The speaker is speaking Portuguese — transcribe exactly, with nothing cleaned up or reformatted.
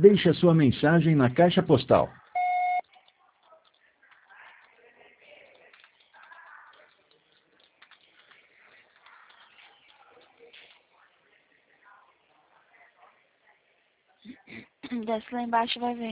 Deixe a sua mensagem na caixa postal. Desce lá embaixo e vai ver.